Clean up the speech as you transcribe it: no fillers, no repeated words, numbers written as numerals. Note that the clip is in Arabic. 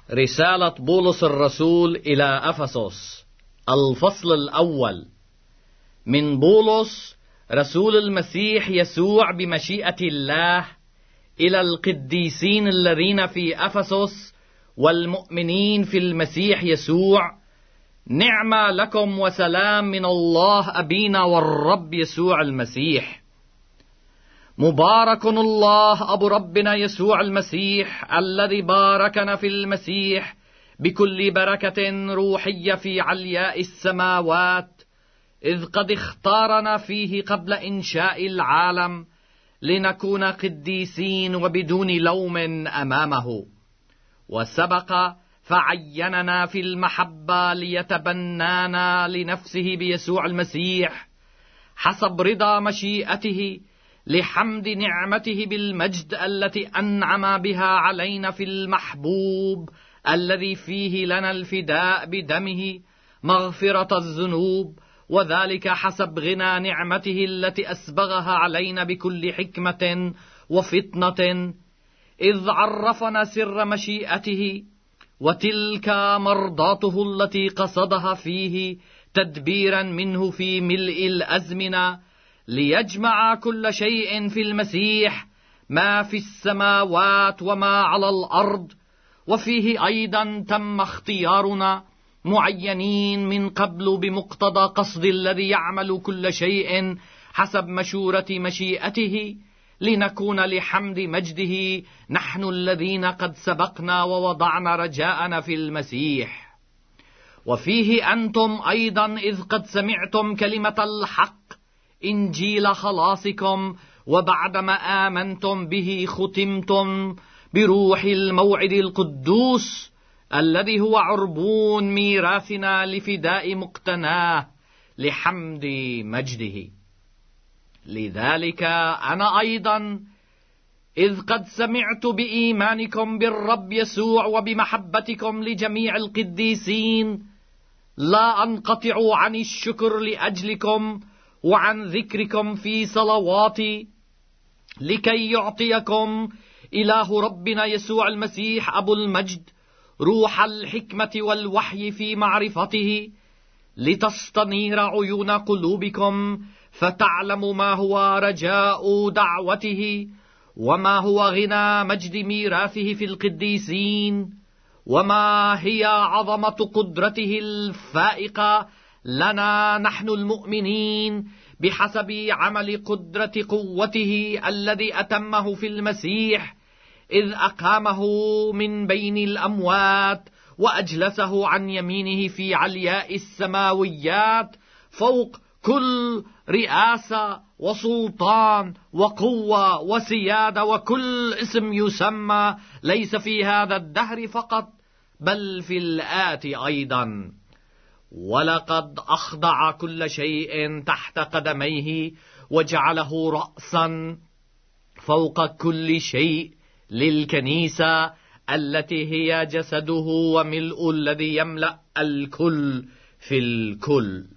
رسالة بولس الرسول إلى أفسس. الفصل الأول. من بولس رسول المسيح يسوع بمشيئة الله إلى القديسين الذين في أفسس والمؤمنين في المسيح يسوع، نعمة لكم وسلام من الله أبينا والرب يسوع المسيح. مبارك الله أبو ربنا يسوع المسيح الذي باركنا في المسيح بكل بركة روحية في علياء السماوات، إذ قد اختارنا فيه قبل إنشاء العالم لنكون قديسين وبدون لوم أمامه، وسبق فعيننا في المحبة ليتبنانا لنفسه بيسوع المسيح حسب رضا مشيئته، لحمد نعمته بالمجد التي أنعم بها علينا في المحبوب الذي فيه لنا الفداء بدمه مغفرة الذنوب، وذلك حسب غنى نعمته التي أسبغها علينا بكل حكمة وفطنة، إذ عرفنا سر مشيئته وتلك مرضاته التي قصدها فيه تدبيرا منه في ملء الأزمنة، ليجمع كل شيء في المسيح، ما في السماوات وما على الأرض، وفيه أيضا تم اختيارنا معينين من قبل بمقتضى قصد الذي يعمل كل شيء حسب مشورة مشيئته، لنكون لحمد مجده نحن الذين قد سبقنا ووضعنا رجاءنا في المسيح. وفيه أنتم أيضا إذ قد سمعتم كلمة الحق إنجيل خلاصكم، وبعدما آمنتم به ختمتم بروح الموعد القدوس الذي هو عربون ميراثنا لفداء مقتناه لحمد مجده. لذلك أنا أيضا إذ قد سمعت بإيمانكم بالرب يسوع وبمحبتكم لجميع القديسين، لا أنقطع عن الشكر لأجلكم وعن ذكركم في صلواتي، لكي يعطيكم إله ربنا يسوع المسيح أبو المجد روح الحكمة والوحي في معرفته، لتستنير عيون قلوبكم فتعلموا ما هو رجاء دعوته، وما هو غنى مجد ميراثه في القديسين، وما هي عظمة قدرته الفائقة لنا نحن المؤمنين بحسب عمل قدرة قوته الذي أتمه في المسيح، إذ أقامه من بين الأموات وأجلسه عن يمينه في علياء السماويات، فوق كل رئاسة وسلطان وقوة وسيادة وكل اسم يسمى، ليس في هذا الدهر فقط بل في الآتي أيضا. ولقد أخضع كل شيء تحت قدميه وجعله رأسا فوق كل شيء للكنيسة التي هي جسده وملء الذي يملأ الكل في الكل.